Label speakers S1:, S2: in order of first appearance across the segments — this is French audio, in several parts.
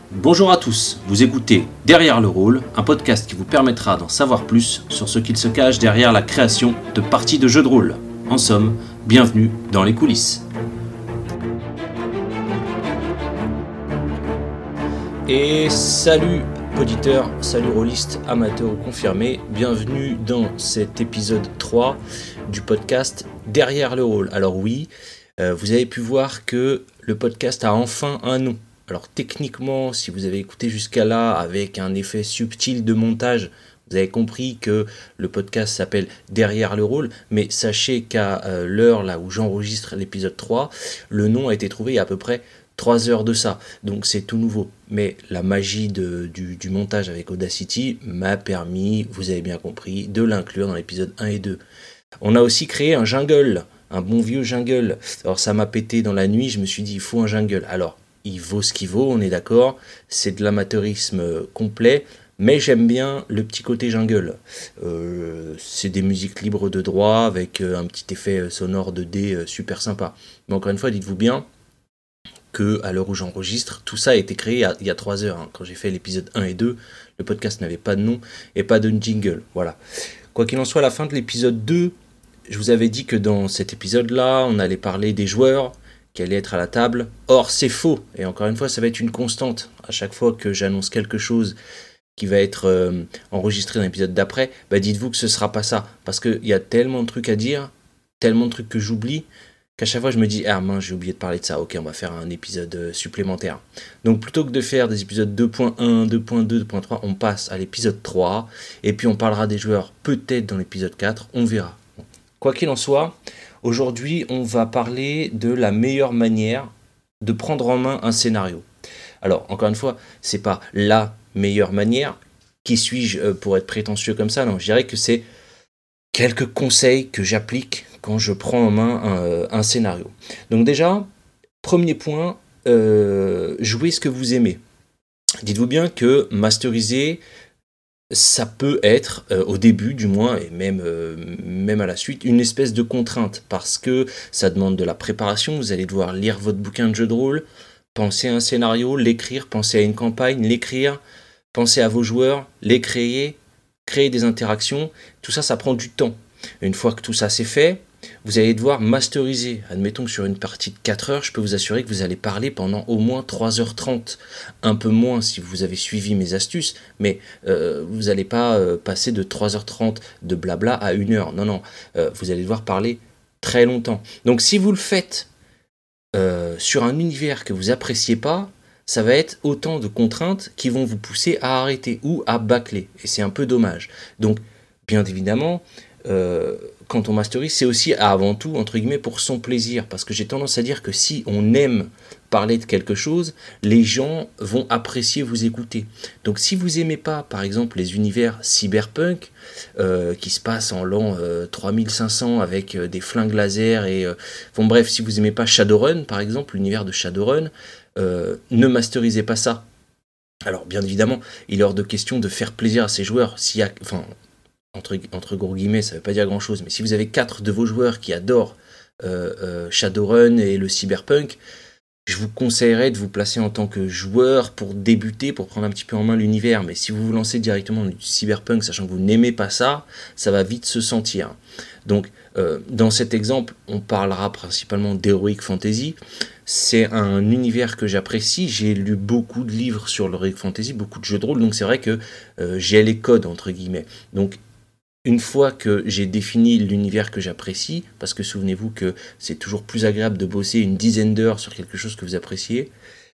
S1: Bonjour à tous, vous écoutez Derrière le rôle, un podcast qui vous permettra d'en savoir plus sur ce qu'il se cache derrière la création de parties de jeux de rôle. En somme, bienvenue dans les coulisses. Et salut auditeurs, salut rôlistes, amateurs ou confirmés, bienvenue dans cet épisode 3 du podcast Derrière le rôle. Alors oui, vous avez pu voir que le podcast a enfin un nom. Alors techniquement, si vous avez écouté jusqu'à là avec un effet subtil de montage, vous avez compris que le podcast s'appelle Derrière le rôle, mais sachez qu'à l'heure là où j'enregistre l'épisode 3, le nom a été trouvé il y a à peu près 3 heures de ça, donc c'est tout nouveau. Mais la magie du montage avec Audacity m'a permis, vous avez bien compris, de l'inclure dans l'épisode 1 et 2. On a aussi créé un jingle, un bon vieux jingle. Alors ça m'a pété dans la nuit, je me suis dit il faut un jingle. Alors il vaut ce qu'il vaut, on est d'accord, c'est de l'amateurisme complet, mais j'aime bien le petit côté jungle. C'est des musiques libres de droit avec un petit effet sonore de dés super sympa. Mais encore une fois, dites-vous bien que à l'heure où j'enregistre, tout ça a été créé il y a 3 heures. Quand j'ai fait l'épisode 1 et 2, le podcast n'avait pas de nom et pas de jingle. Voilà. Quoi qu'il en soit, à la fin de l'épisode 2, je vous avais dit que dans cet épisode-là, on allait parler des joueurs qui allaient être à la table. Or, c'est faux. Et encore une fois, ça va être une constante. À chaque fois que j'annonce quelque chose qui va être enregistré dans l'épisode d'après, dites-vous que ce ne sera pas ça. Parce qu'il y a tellement de trucs à dire, tellement de trucs que j'oublie, qu'à chaque fois je me dis « Ah mince, j'ai oublié de parler de ça. Ok, on va faire un épisode supplémentaire. » Donc plutôt que de faire des épisodes 2.1, 2.2, 2.3, on passe à l'épisode 3. Et puis on parlera des joueurs peut-être dans l'épisode 4. On verra. Quoi qu'il en soit, aujourd'hui, on va parler de la meilleure manière de prendre en main un scénario. Alors, encore une fois, c'est pas la meilleure manière. Qui suis-je pour être prétentieux comme ça ? Non, je dirais que c'est quelques conseils que j'applique quand je prends en main un scénario. Donc déjà, premier point, jouez ce que vous aimez. Dites-vous bien que masteriser, ça peut être, au début du moins, et même à la suite, une espèce de contrainte, parce que ça demande de la préparation, vous allez devoir lire votre bouquin de jeu de rôle, penser à un scénario, l'écrire, penser à une campagne, l'écrire, penser à vos joueurs, les créer des interactions, tout ça, ça prend du temps. Une fois que tout ça c'est fait, vous allez devoir masteriser. Admettons que sur une partie de 4 heures, je peux vous assurer que vous allez parler pendant au moins 3h30. Un peu moins si vous avez suivi mes astuces, mais vous n'allez pas passer de 3h30 de blabla à 1 heure. Non, vous allez devoir parler très longtemps. Donc si vous le faites sur un univers que vous n'appréciez pas, ça va être autant de contraintes qui vont vous pousser à arrêter ou à bâcler. Et c'est un peu dommage. Donc, bien évidemment, quand on masterise, c'est aussi avant tout, entre guillemets, pour son plaisir. Parce que j'ai tendance à dire que si on aime parler de quelque chose, les gens vont apprécier vous écouter. Donc si vous aimez pas, par exemple, les univers cyberpunk, qui se passent en l'an 3500 avec des flingues laser et... bon bref, si vous aimez pas Shadowrun, par exemple, l'univers de Shadowrun, ne masterisez pas ça. Alors bien évidemment, il est hors de question de faire plaisir à ses joueurs. S'il y a... Enfin, entre gros guillemets, ça ne veut pas dire grand chose, mais si vous avez 4 de vos joueurs qui adorent Shadowrun et le cyberpunk, je vous conseillerais de vous placer en tant que joueur pour débuter, pour prendre un petit peu en main l'univers. Mais si vous vous lancez directement dans du cyberpunk, sachant que vous n'aimez pas ça, ça va vite se sentir. Donc, dans cet exemple, on parlera principalement d'Heroic Fantasy. C'est un univers que j'apprécie. J'ai lu beaucoup de livres sur l'Heroic Fantasy, beaucoup de jeux de rôle, donc c'est vrai que j'ai les codes, entre guillemets. Donc, une fois que j'ai défini l'univers que j'apprécie, parce que souvenez-vous que c'est toujours plus agréable de bosser une dizaine d'heures sur quelque chose que vous appréciez,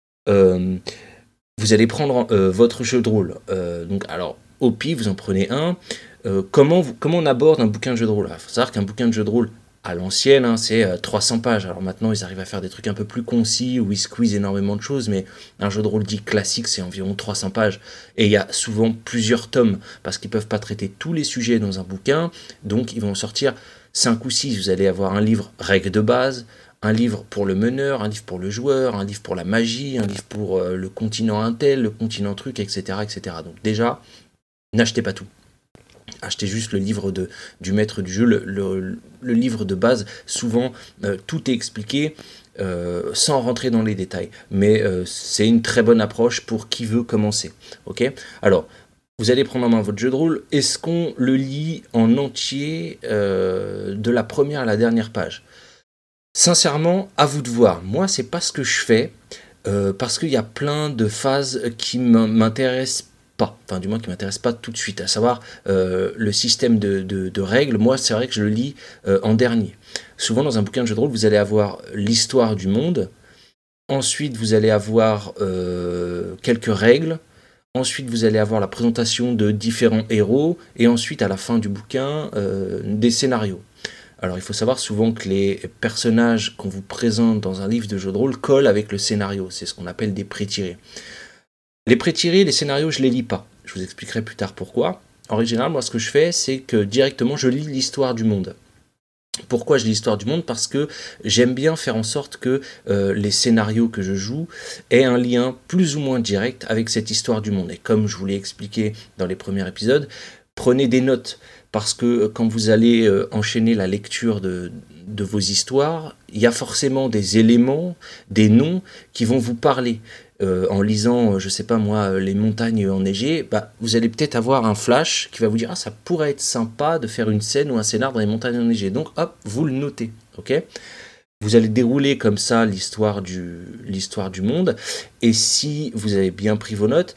S1: vous allez prendre votre jeu de rôle. Donc, alors, au pif, vous en prenez un. Comment on aborde un bouquin de jeu de rôle ? Il faut savoir qu'un bouquin de jeu de rôle, à l'ancienne, c'est 300 pages. Alors maintenant, ils arrivent à faire des trucs un peu plus concis, où ils squeezent énormément de choses, mais un jeu de rôle dit classique, c'est environ 300 pages. Et il y a souvent plusieurs tomes, parce qu'ils ne peuvent pas traiter tous les sujets dans un bouquin, donc ils vont en sortir 5 ou 6. Vous allez avoir un livre règles de base, un livre pour le meneur, un livre pour le joueur, un livre pour la magie, un livre pour le continent intel, le continent truc, etc. etc. Donc déjà, n'achetez pas tout. Achetez juste le livre du maître du jeu, le livre de base. Souvent, tout est expliqué sans rentrer dans les détails. Mais c'est une très bonne approche pour qui veut commencer. Ok ? Alors, vous allez prendre en main votre jeu de rôle. Est-ce qu'on le lit en entier de la première à la dernière page ? Sincèrement, à vous de voir. Moi, c'est pas ce que je fais parce qu'il y a plein de phases qui m'intéressent pas, enfin du moins qui m'intéressent pas tout de suite, à savoir le système de règles. Moi, c'est vrai que je le lis en dernier. Souvent, dans un bouquin de jeu de rôle, vous allez avoir l'histoire du monde. Ensuite, vous allez avoir quelques règles. Ensuite, vous allez avoir la présentation de différents héros. Et ensuite, à la fin du bouquin, des scénarios. Alors, il faut savoir souvent que les personnages qu'on vous présente dans un livre de jeu de rôle collent avec le scénario. C'est ce qu'on appelle des pré-tirés. Les pré-tirés, les scénarios, je les lis pas. Je vous expliquerai plus tard pourquoi. En règle générale, moi, ce que je fais, c'est que directement, je lis l'histoire du monde. Pourquoi je lis l'histoire du monde ? Parce que j'aime bien faire en sorte que les scénarios que je joue aient un lien plus ou moins direct avec cette histoire du monde. Et comme je vous l'ai expliqué dans les premiers épisodes, prenez des notes. Parce que quand vous allez enchaîner la lecture de vos histoires, il y a forcément des éléments, des noms qui vont vous parler. En lisant, je sais pas moi, les montagnes enneigées, vous allez peut-être avoir un flash qui va vous dire « Ah, ça pourrait être sympa de faire une scène ou un scénar dans les montagnes enneigées. » Donc hop, vous le notez, ok ? Vous allez dérouler comme ça l'histoire du monde. Et si vous avez bien pris vos notes,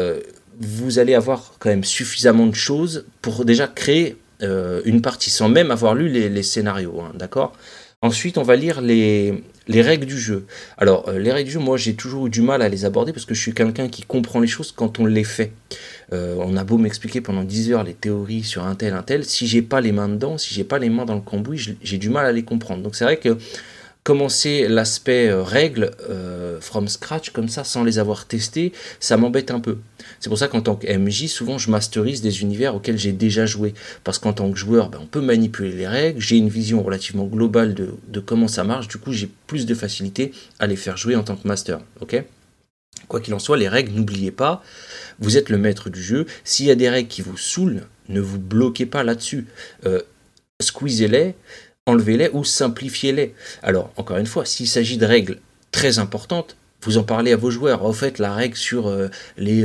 S1: vous allez avoir quand même suffisamment de choses pour déjà créer une partie, sans même avoir lu les scénarios, hein, d'accord ? Ensuite, on va lire les règles du jeu. Alors, les règles du jeu, moi, j'ai toujours eu du mal à les aborder parce que je suis quelqu'un qui comprend les choses quand on les fait. On a beau m'expliquer pendant 10 heures les théories sur un tel, si j'ai pas les mains dedans, si j'ai pas les mains dans le cambouis, j'ai du mal à les comprendre. Donc, c'est vrai que commencer l'aspect règles from scratch comme ça sans les avoir testés, ça m'embête un peu. C'est pour ça qu'en tant que MJ, souvent je masterise des univers auxquels j'ai déjà joué. Parce qu'en tant que joueur, on peut manipuler les règles, j'ai une vision relativement globale de comment ça marche, du coup j'ai plus de facilité à les faire jouer en tant que master. Ok ? Quoi qu'il en soit, les règles, n'oubliez pas, vous êtes le maître du jeu. S'il y a des règles qui vous saoulent, ne vous bloquez pas là-dessus. Squeezez-les, enlevez-les ou simplifiez-les. Alors, encore une fois, s'il s'agit de règles très importantes, vous en parlez à vos joueurs. En fait, la règle sur les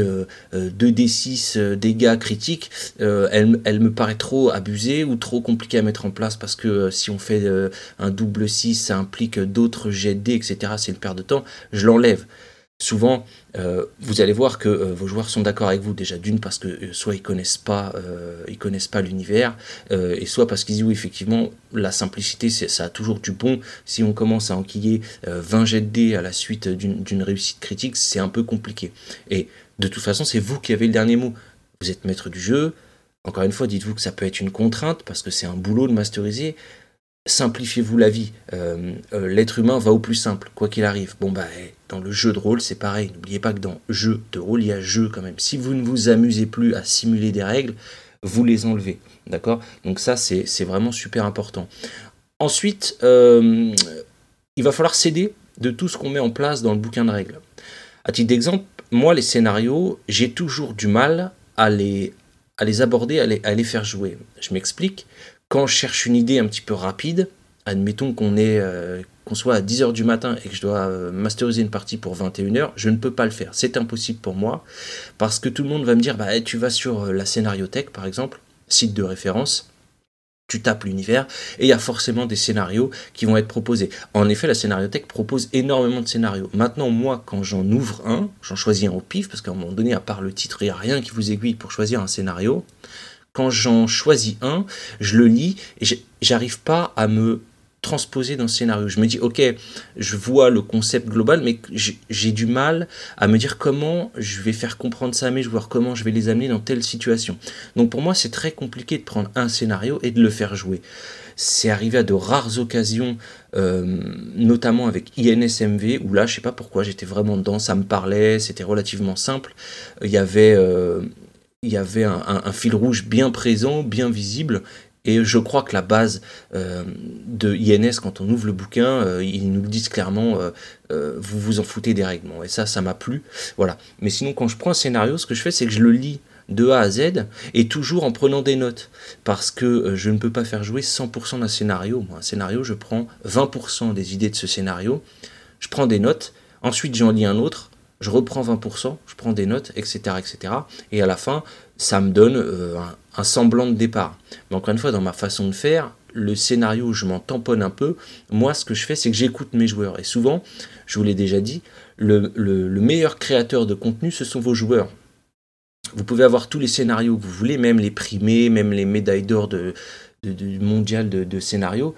S1: 2d6 dégâts critiques, elle me paraît trop abusée ou trop compliquée à mettre en place parce que si on fait un double 6, ça implique d'autres jets de dés, etc. C'est une perte de temps. Je l'enlève. Souvent, vous allez voir que vos joueurs sont d'accord avec vous, déjà d'une parce que soit ils connaissent pas l'univers, et soit parce qu'ils disent oui, effectivement, la simplicité, ça a toujours du bon. Si on commence à enquiller 20 jets de dés à la suite d'une réussite critique, c'est un peu compliqué. Et de toute façon, c'est vous qui avez le dernier mot. Vous êtes maître du jeu. Encore une fois, dites-vous que ça peut être une contrainte, parce que c'est un boulot de masteriser. Simplifiez-vous la vie. L'être humain va au plus simple, quoi qu'il arrive. Dans le jeu de rôle, c'est pareil. N'oubliez pas que dans jeu de rôle, il y a jeu quand même. Si vous ne vous amusez plus à simuler des règles, vous les enlevez. D'accord ? Donc ça, c'est vraiment super important. Ensuite, il va falloir s'aider de tout ce qu'on met en place dans le bouquin de règles. À titre d'exemple, moi, les scénarios, j'ai toujours du mal à les aborder, à les faire jouer. Je m'explique. Quand je cherche une idée un petit peu rapide, admettons qu'on soit à 10h du matin et que je dois masteriser une partie pour 21h, je ne peux pas le faire. C'est impossible pour moi parce que tout le monde va me dire tu vas sur la Scénariothèque par exemple, site de référence, tu tapes l'univers et il y a forcément des scénarios qui vont être proposés. En effet, la Scénariothèque propose énormément de scénarios. Maintenant, moi, quand j'en ouvre un, j'en choisis un au pif parce qu'à un moment donné, à part le titre, il n'y a rien qui vous aiguille pour choisir un scénario. Quand j'en choisis un, je le lis et j'arrive pas à me transposer dans le scénario. Je me dis, ok, je vois le concept global, mais j'ai du mal à me dire comment je vais faire comprendre ça à mes joueurs, comment je vais les amener dans telle situation. Donc pour moi, c'est très compliqué de prendre un scénario et de le faire jouer. C'est arrivé à de rares occasions, notamment avec INSMV, où là, je sais pas pourquoi, j'étais vraiment dedans, ça me parlait, c'était relativement simple. Il y avait un fil rouge bien présent, bien visible, et je crois que la base de INS, quand on ouvre le bouquin, ils nous le disent clairement, vous vous en foutez des règlements, et ça m'a plu, voilà. Mais sinon, quand je prends un scénario, ce que je fais, c'est que je le lis de A à Z, et toujours en prenant des notes. Parce que je ne peux pas faire jouer 100% d'un scénario. Moi, un scénario, je prends 20% des idées de ce scénario, je prends des notes, ensuite j'en lis un autre, je reprends 20%, je prends des notes, etc. etc. Et à la fin, ça me donne un semblant de départ. Mais encore une fois, dans ma façon de faire, le scénario, je m'en tamponne un peu. Moi, ce que je fais, c'est que j'écoute mes joueurs. Et souvent, je vous l'ai déjà dit, le meilleur créateur de contenu, ce sont vos joueurs. Vous pouvez avoir tous les scénarios que vous voulez, même les primés, même les médailles d'or du mondial de scénarios.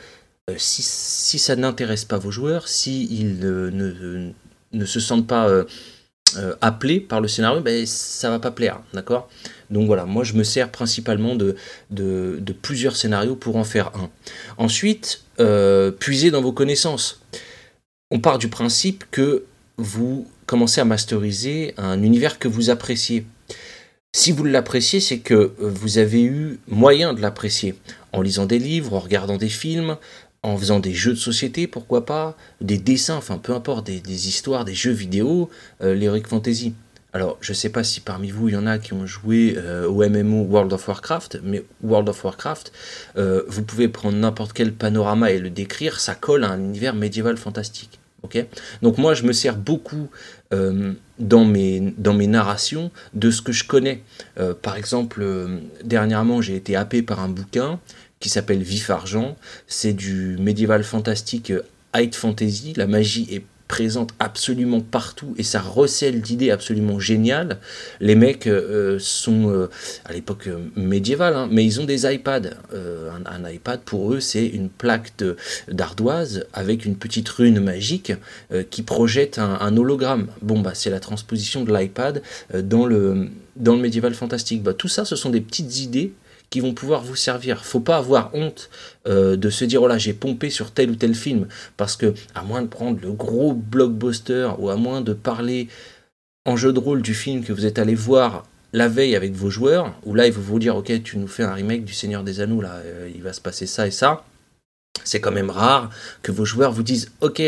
S1: Si ça n'intéresse pas vos joueurs, s'ils ne se sentent pas appelés par le scénario, ben, ça va pas plaire, d'accord ? Donc voilà, moi je me sers principalement de plusieurs scénarios pour en faire un. Ensuite, puisez dans vos connaissances. On part du principe que vous commencez à masteriser un univers que vous appréciez. Si vous l'appréciez, c'est que vous avez eu moyen de l'apprécier. En lisant des livres, en regardant des films, en faisant des jeux de société, pourquoi pas, des dessins, enfin peu importe, des histoires, des jeux vidéo, l'Heroic Fantasy. Alors, je ne sais pas si parmi vous, il y en a qui ont joué au MMO World of Warcraft, mais World of Warcraft, vous pouvez prendre n'importe quel panorama et le décrire, ça colle à un univers médiéval fantastique. Okay ? Donc moi, je me sers beaucoup dans mes narrations de ce que je connais. Par exemple, dernièrement, j'ai été happé par un bouquin qui s'appelle Vif Argent. C'est du médiéval fantastique high fantasy. La magie est présente absolument partout et ça recèle d'idées absolument géniales. Les mecs sont à l'époque médiévale, hein, mais ils ont des iPads. Un iPad pour eux c'est une plaque d'ardoise avec une petite rune magique qui projette un hologramme. Bon bah c'est la transposition de l'iPad dans le médiéval fantastique. Bah, tout ça ce sont des petites idées qui vont pouvoir vous servir. Faut pas avoir honte de se dire oh là j'ai pompé sur tel ou tel film, parce que à moins de prendre le gros blockbuster ou à moins de parler en jeu de rôle du film que vous êtes allé voir la veille avec vos joueurs, où là ils vont vous dire ok tu nous fais un remake du Seigneur des Anneaux, là il va se passer ça et ça. C'est quand même rare que vos joueurs vous disent ok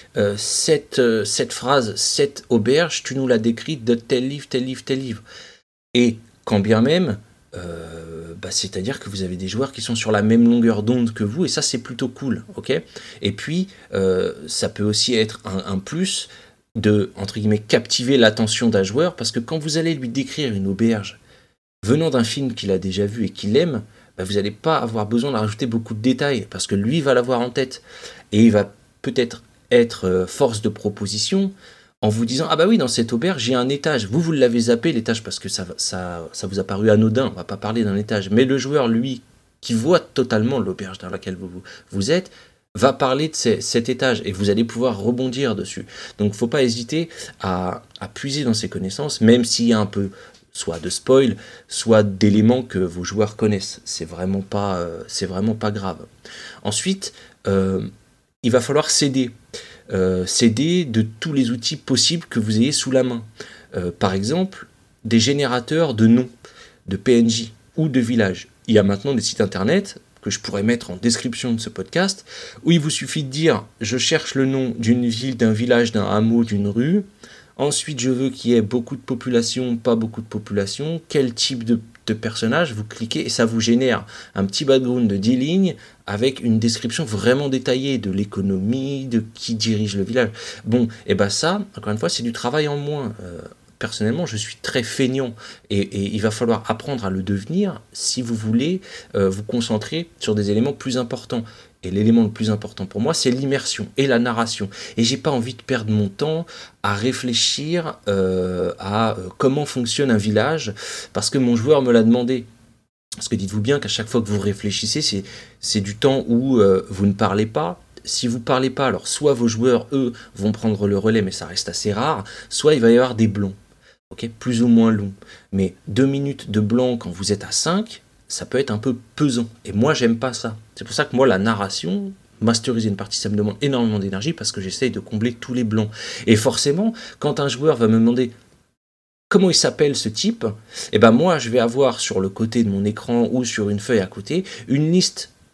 S1: cette phrase, cette auberge, tu nous l'as décrite de tel livre, tel livre, tel livre. Et quand bien même c'est-à-dire que vous avez des joueurs qui sont sur la même longueur d'onde que vous, et ça c'est plutôt cool, ok ? Et puis, ça peut aussi être un plus de, entre guillemets, captiver l'attention d'un joueur, parce que quand vous allez lui décrire une auberge venant d'un film qu'il a déjà vu et qu'il aime, vous n'allez pas avoir besoin de rajouter beaucoup de détails, parce que lui va l'avoir en tête, et il va peut-être être force de proposition, en vous disant, ah bah oui, dans cette auberge, j'ai un étage. Vous l'avez zappé, l'étage, parce que ça vous a paru anodin, on va pas parler d'un étage. Mais le joueur, lui, qui voit totalement l'auberge dans laquelle vous êtes, va parler de cet étage, et vous allez pouvoir rebondir dessus. Donc, faut pas hésiter à puiser dans ses connaissances, même s'il y a un peu, soit de spoil, soit d'éléments que vos joueurs connaissent. C'est vraiment pas grave. Ensuite, il va falloir s'aider de tous les outils possibles que vous ayez sous la main. Par exemple, des générateurs de noms, de PNJ ou de villages. Il y a maintenant des sites internet que je pourrais mettre en description de ce podcast, où il vous suffit de dire « je cherche le nom d'une ville, d'un village, d'un hameau, d'une rue ». Ensuite, je veux qu'il y ait beaucoup de population, pas beaucoup de population. Quel type de personnage, vous cliquez et ça vous génère un petit background de 10 lignes avec une description vraiment détaillée de l'économie, de qui dirige le village. Bon, et ça, encore une fois, c'est du travail en moins. Personnellement, je suis très feignant et il va falloir apprendre à le devenir si vous voulez vous concentrer sur des éléments plus importants. Et l'élément le plus important pour moi, c'est l'immersion et la narration. Et j'ai pas envie de perdre mon temps à réfléchir à comment fonctionne un village, parce que mon joueur me l'a demandé. Parce que dites-vous bien qu'à chaque fois que vous réfléchissez, c'est du temps où vous ne parlez pas. Si vous ne parlez pas, alors soit vos joueurs, eux, vont prendre le relais, mais ça reste assez rare, soit il va y avoir des blancs, okay, plus ou moins longs. Mais 2 minutes de blanc quand vous êtes à 5, ça peut être un peu pesant. Et moi, j'aime pas ça. C'est pour ça que moi, la narration, masteriser une partie, ça me demande énormément d'énergie parce que j'essaye de combler tous les blancs. Et forcément, quand un joueur va me demander comment il s'appelle ce type, moi, je vais avoir sur le côté de mon écran ou sur une feuille à côté une liste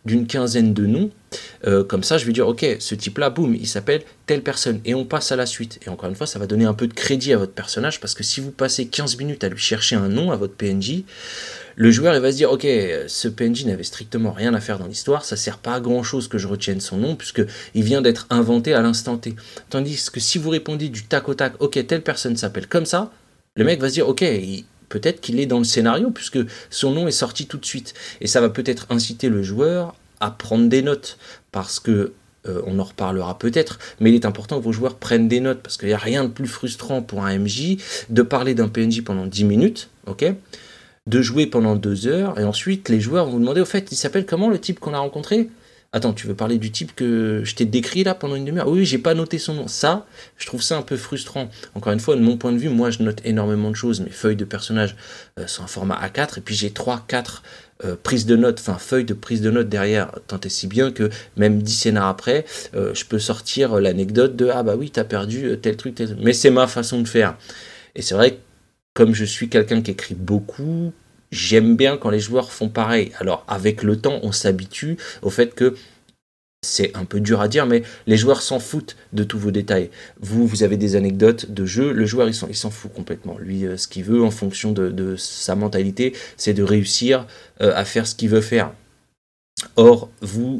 S1: d'une quinzaine de noms. Comme ça, je vais dire, ok, ce type-là, boum, il s'appelle telle personne. Et on passe à la suite. Et encore une fois, ça va donner un peu de crédit à votre personnage, parce que si vous passez 15 minutes à lui chercher un nom à votre PNJ, le joueur il va se dire, ok, ce PNJ n'avait strictement rien à faire dans l'histoire, ça sert pas à grand chose que je retienne son nom, puisqu'il vient d'être inventé à l'instant T. Tandis que si vous répondez du tac au tac, ok, telle personne s'appelle comme ça, le mec va se dire, ok, peut-être qu'il est dans le scénario, puisque son nom est sorti tout de suite. Et ça va peut-être inciter le joueur à prendre des notes, parce que on en reparlera peut-être, mais il est important que vos joueurs prennent des notes, parce qu'il n'y a rien de plus frustrant pour un MJ de parler d'un PNJ pendant 10 minutes, ok, de jouer pendant 2 heures, et ensuite les joueurs vont vous demander, au fait, il s'appelle comment le type qu'on a rencontré ? Attends, tu veux parler du type que je t'ai décrit là pendant une demi-heure ? Oui, j'ai pas noté son nom. Ça, je trouve ça un peu frustrant. Encore une fois, de mon point de vue, moi je note énormément de choses. Mes feuilles de personnages sont en format A4, et puis j'ai 3-4 prises de notes, enfin feuilles de prise de notes derrière, tant et si bien que même 10 scénars après, je peux sortir l'anecdote de « Ah bah oui, t'as perdu tel truc, tel truc ». Mais c'est ma façon de faire. Et c'est vrai que comme je suis quelqu'un qui écrit beaucoup, j'aime bien quand les joueurs font pareil. Alors, avec le temps, on s'habitue au fait que c'est un peu dur à dire, mais les joueurs s'en foutent de tous vos détails. Vous avez des anecdotes de jeu, le joueur, il s'en fout complètement. Lui, ce qu'il veut, en fonction de sa mentalité, c'est de réussir à faire ce qu'il veut faire. Or, vous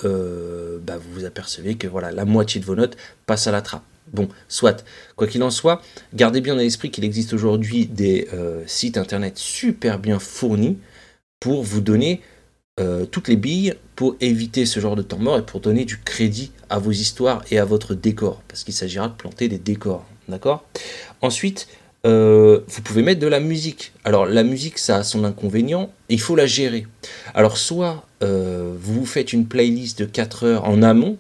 S1: vous apercevez que voilà, la moitié de vos notes passe à la trappe. Bon, soit. Quoi qu'il en soit, gardez bien à l'esprit qu'il existe aujourd'hui des sites internet super bien fournis pour vous donner toutes les billes pour éviter ce genre de temps mort et pour donner du crédit à vos histoires et à votre décor, parce qu'il s'agira de planter des décors, d'accord ? Ensuite, vous pouvez mettre de la musique. Alors la musique, ça a son inconvénient, il faut la gérer. Alors soit vous faites une playlist de 4 heures en amont,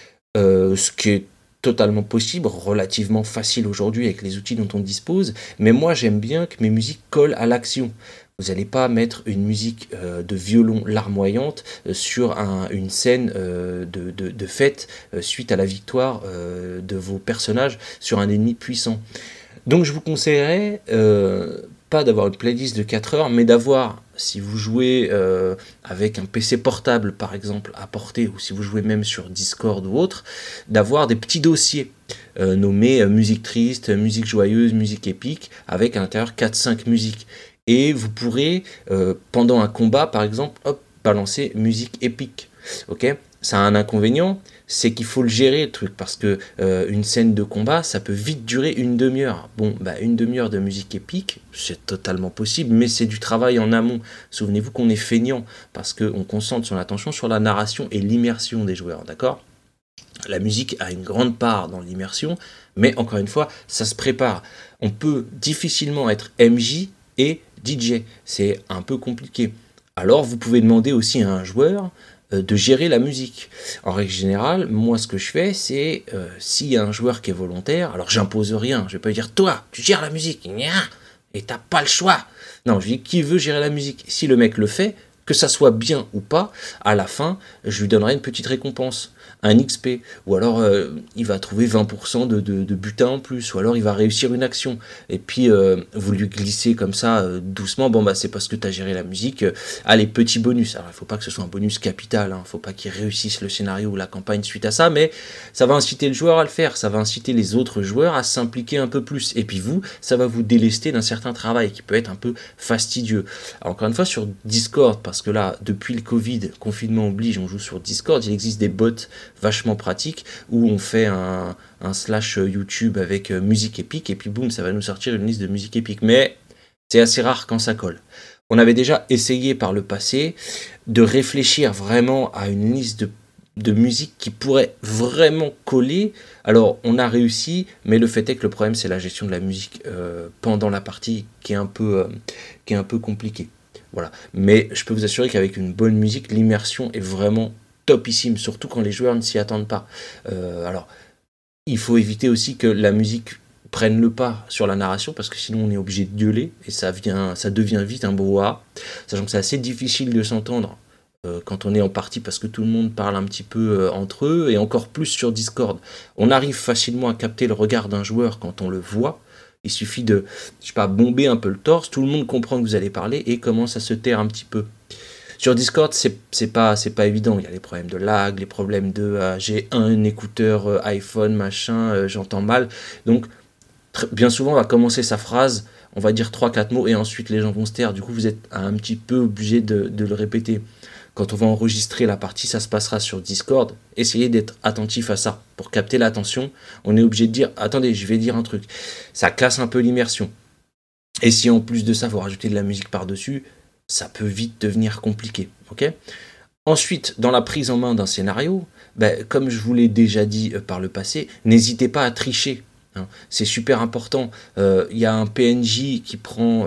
S1: ce qui est totalement possible, relativement facile aujourd'hui avec les outils dont on dispose, mais moi j'aime bien que mes musiques collent à l'action. Vous n'allez pas mettre une musique de violon larmoyante sur une scène de fête suite à la victoire de vos personnages sur un ennemi puissant. Donc je vous conseillerais pas d'avoir une playlist de 4 heures, mais d'avoir, si vous jouez avec un PC portable par exemple à portée, ou si vous jouez même sur Discord ou autre, d'avoir des petits dossiers nommés musique triste, musique joyeuse, musique épique, avec à l'intérieur 4-5 musiques. Et vous pourrez, pendant un combat par exemple, balancer musique épique. Ok ? Ça a un inconvénient, c'est qu'il faut le gérer le truc, parce que une scène de combat, ça peut vite durer une demi-heure. Bon, une demi-heure de musique épique, c'est totalement possible, mais c'est du travail en amont. Souvenez-vous qu'on est feignant, parce qu'on concentre son attention sur la narration et l'immersion des joueurs, d'accord ? La musique a une grande part dans l'immersion, mais encore une fois, ça se prépare. On peut difficilement être MJ et DJ, c'est un peu compliqué. Alors vous pouvez demander aussi à un joueur de gérer la musique. En règle générale, moi ce que je fais, c'est s'il y a un joueur qui est volontaire, alors j'impose rien, je vais pas lui dire toi, tu gères la musique, et t'as pas le choix. Non, je dis qui veut gérer la musique. Si le mec le fait, que ça soit bien ou pas, à la fin, je lui donnerai une petite récompense, un XP, ou alors il va trouver 20% de butin en plus, ou alors il va réussir une action, et puis vous lui glissez comme ça, doucement, c'est parce que tu as géré la musique, allez, petit bonus. Alors il ne faut pas que ce soit un bonus capital, il ne faut pas qu'il réussisse le scénario ou la campagne suite à ça, mais ça va inciter le joueur à le faire, ça va inciter les autres joueurs à s'impliquer un peu plus, et puis vous, ça va vous délester d'un certain travail qui peut être un peu fastidieux. Alors encore une fois, sur Discord, parce que là, depuis le Covid, confinement oblige, on joue sur Discord, il existe des bots vachement pratiques où on fait un slash YouTube avec musique épique et puis boum, ça va nous sortir une liste de musique épique, mais c'est assez rare quand ça colle. On avait déjà essayé par le passé de réfléchir vraiment à une liste de musique qui pourrait vraiment coller. Alors on a réussi, mais le fait est que le problème c'est la gestion de la musique pendant la partie qui est un peu compliquée. Voilà. Mais je peux vous assurer qu'avec une bonne musique, l'immersion est vraiment topissime, surtout quand les joueurs ne s'y attendent pas. Alors, il faut éviter aussi que la musique prenne le pas sur la narration, parce que sinon on est obligé de gueuler, et ça devient vite un brouhaha, sachant que c'est assez difficile de s'entendre quand on est en partie, parce que tout le monde parle un petit peu entre eux, et encore plus sur Discord. On arrive facilement à capter le regard d'un joueur quand on le voit. Il suffit de, bomber un peu le torse, tout le monde comprend que vous allez parler et commence à se taire un petit peu. Sur Discord, c'est pas évident. Il y a les problèmes de lag, les problèmes de j'ai un écouteur iPhone, machin, j'entends mal. Donc, bien souvent, on va commencer sa phrase, on va dire 3-4 mots et ensuite les gens vont se taire. Du coup, vous êtes un petit peu obligé de le répéter. Quand on va enregistrer la partie, ça se passera sur Discord. Essayez d'être attentif à ça. Pour capter l'attention, on est obligé de dire « Attendez, je vais dire un truc ». Ça casse un peu l'immersion. Et si en plus de ça, vous rajoutez de la musique par-dessus, ça peut vite devenir compliqué. Okay. Ensuite, dans la prise en main d'un scénario, comme je vous l'ai déjà dit par le passé, n'hésitez pas à tricher. C'est super important. Y a un PNJ qui prend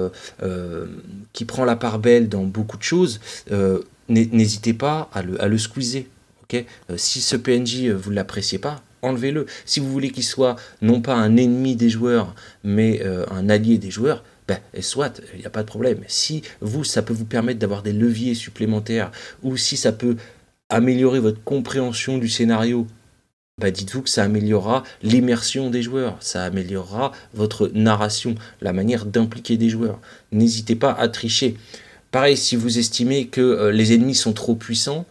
S1: la part belle dans beaucoup de choses. N'hésitez pas à le squeezer. Okay, si ce PNJ vous ne l'appréciez pas, enlevez-le. Si vous voulez qu'il soit non pas un ennemi des joueurs, mais un allié des joueurs, soit, il n'y a pas de problème. Si ça peut vous permettre d'avoir des leviers supplémentaires, ou si ça peut améliorer votre compréhension du scénario, dites-vous que ça améliorera l'immersion des joueurs, ça améliorera votre narration, la manière d'impliquer des joueurs. N'hésitez pas à tricher. Pareil, si vous estimez que les ennemis sont trop puissants,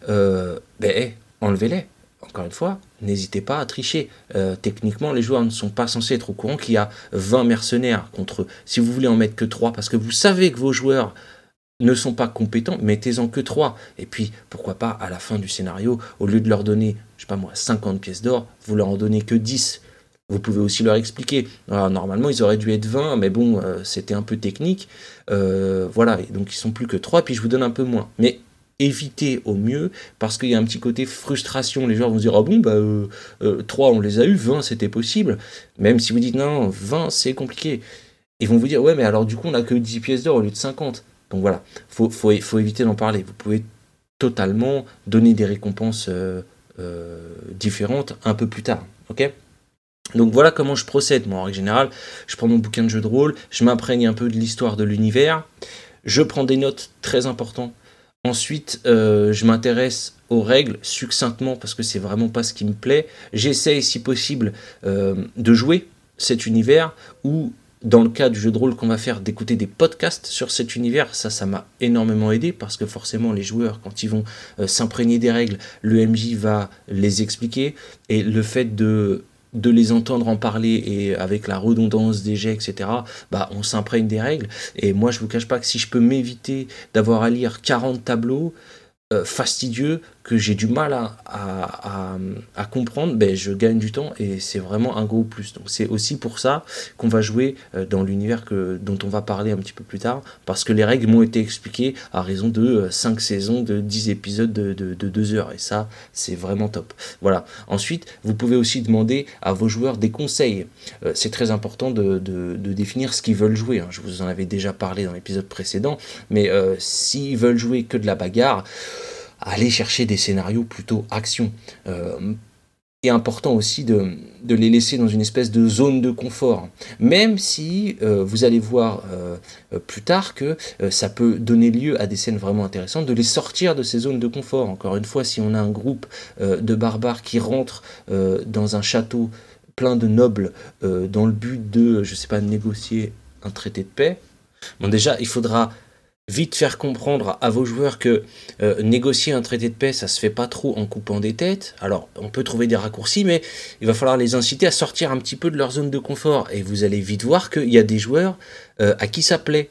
S1: enlevez-les. Encore une fois, n'hésitez pas à tricher. Techniquement, les joueurs ne sont pas censés être au courant qu'il y a 20 mercenaires contre eux. Si vous voulez en mettre que 3, parce que vous savez que vos joueurs ne sont pas compétents, mettez-en que 3. Et puis, pourquoi pas, à la fin du scénario, au lieu de leur donner, 50 pièces d'or, vous leur en donnez que 10. Vous pouvez aussi leur expliquer. Alors, normalement, ils auraient dû être 20, mais bon, c'était un peu technique. Voilà, et donc ils sont plus que 3, puis je vous donne un peu moins. Mais évitez au mieux, parce qu'il y a un petit côté frustration. Les joueurs vont se dire, 3 on les a eu, 20 c'était possible. Même si vous dites, non, 20 c'est compliqué. Ils vont vous dire, ouais, mais alors du coup, on a que 10 pièces d'or au lieu de 50. Donc voilà, faut éviter d'en parler. Vous pouvez totalement donner des récompenses différentes un peu plus tard. Ok ? Donc voilà comment je procède, moi en règle générale. Je prends mon bouquin de jeu de rôle, je m'imprègne un peu de l'histoire de l'univers, je prends des notes très importantes. Ensuite, je m'intéresse aux règles succinctement parce que c'est vraiment pas ce qui me plaît. J'essaye, si possible, de jouer cet univers ou, dans le cas du jeu de rôle qu'on va faire, d'écouter des podcasts sur cet univers. Ça m'a énormément aidé parce que forcément, les joueurs, quand ils vont s'imprégner des règles, le MJ va les expliquer et le fait de les entendre en parler et avec la redondance des jets, etc., on s'imprègne des règles. Et moi, je vous cache pas que si je peux m'éviter d'avoir à lire 40 tableaux fastidieux que j'ai du mal à comprendre, je gagne du temps et c'est vraiment un gros plus. Donc c'est aussi pour ça qu'on va jouer dans l'univers dont on va parler un petit peu plus tard, parce que les règles m'ont été expliquées à raison de 5 saisons, de 10 épisodes de 2 heures, et ça c'est vraiment top. Voilà. Ensuite, vous pouvez aussi demander à vos joueurs des conseils. C'est très important de définir ce qu'ils veulent jouer. Je vous en avais déjà parlé dans l'épisode précédent, mais s'ils veulent jouer que de la bagarre, aller chercher des scénarios plutôt action. Et important aussi de les laisser dans une espèce de zone de confort. Même si vous allez voir plus tard que ça peut donner lieu à des scènes vraiment intéressantes, de les sortir de ces zones de confort. Encore une fois, si on a un groupe de barbares qui rentrent dans un château plein de nobles dans le but de, négocier un traité de paix, déjà, il faudra vite faire comprendre à vos joueurs que négocier un traité de paix, ça se fait pas trop en coupant des têtes. Alors, on peut trouver des raccourcis, mais il va falloir les inciter à sortir un petit peu de leur zone de confort. Et vous allez vite voir qu'il y a des joueurs à qui ça plaît.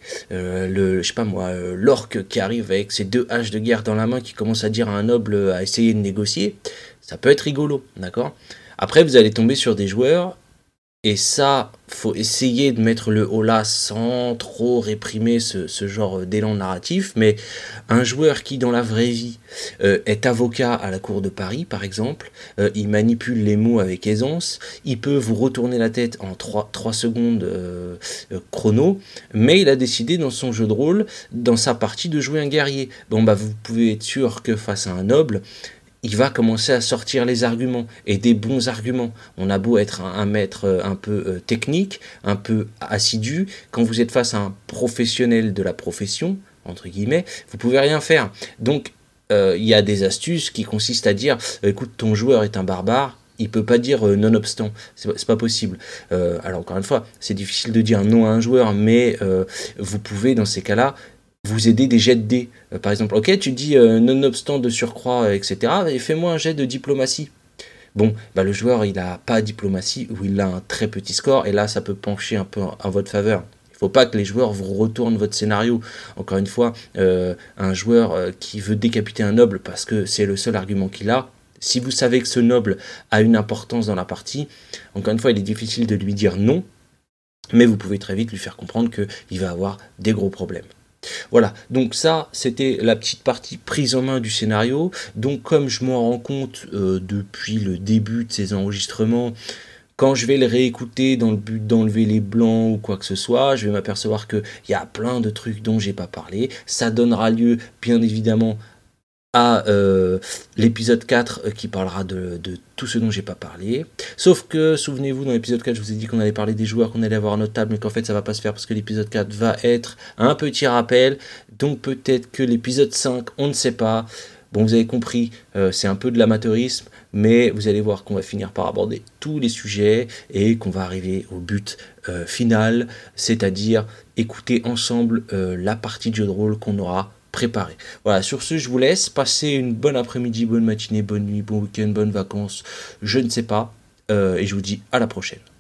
S1: L'orque qui arrive avec ses 2 haches de guerre dans la main, qui commence à dire à un noble à essayer de négocier, ça peut être rigolo, d'accord ? Après, vous allez tomber sur des joueurs. Et ça, faut essayer de mettre le haut là sans trop réprimer ce genre d'élan narratif. Mais un joueur qui, dans la vraie vie, est avocat à la cour de Paris, par exemple, il manipule les mots avec aisance, il peut vous retourner la tête en 3 secondes chrono, mais il a décidé dans son jeu de rôle, dans sa partie, de jouer un guerrier. Vous pouvez être sûr que face à un noble, il va commencer à sortir les arguments, et des bons arguments. On a beau être un maître un peu technique, un peu assidu, quand vous êtes face à un professionnel de la profession, entre guillemets, vous pouvez rien faire. Donc, il y a des astuces qui consistent à dire, écoute, ton joueur est un barbare, il peut pas dire nonobstant, c'est pas possible. Alors encore une fois, c'est difficile de dire non à un joueur, mais vous pouvez dans ces cas-là vous aider des jets de dés. Par exemple, ok, tu dis nonobstant de surcroît, etc., et fais-moi un jet de diplomatie. Bon, le joueur, il n'a pas diplomatie ou il a un très petit score, et là, ça peut pencher un peu en votre faveur. Il ne faut pas que les joueurs vous retournent votre scénario. Encore une fois, un joueur qui veut décapiter un noble parce que c'est le seul argument qu'il a, si vous savez que ce noble a une importance dans la partie, encore une fois, il est difficile de lui dire non, mais vous pouvez très vite lui faire comprendre qu'il va avoir des gros problèmes. Voilà, donc ça, c'était la petite partie prise en main du scénario. Donc comme je m'en rends compte depuis le début de ces enregistrements, quand je vais le réécouter dans le but d'enlever les blancs ou quoi que ce soit, je vais m'apercevoir qu'il y a plein de trucs dont j'ai pas parlé. Ça donnera lieu, bien évidemment, à l'épisode 4 qui parlera de tout ce dont j'ai pas parlé. Sauf que, souvenez-vous, dans l'épisode 4, je vous ai dit qu'on allait parler des joueurs, qu'on allait avoir notre table, mais qu'en fait ça va pas se faire parce que l'épisode 4 va être un petit rappel. Donc peut-être que l'épisode 5, on ne sait pas. Bon, vous avez compris, c'est un peu de l'amateurisme, mais vous allez voir qu'on va finir par aborder tous les sujets et qu'on va arriver au but final, c'est-à-dire écouter ensemble la partie de jeu de rôle qu'on aura préparé. Voilà, sur ce, je vous laisse. Passer une bonne après-midi, bonne matinée, bonne nuit, bon week-end, bonnes vacances, je ne sais pas. Et je vous dis à la prochaine.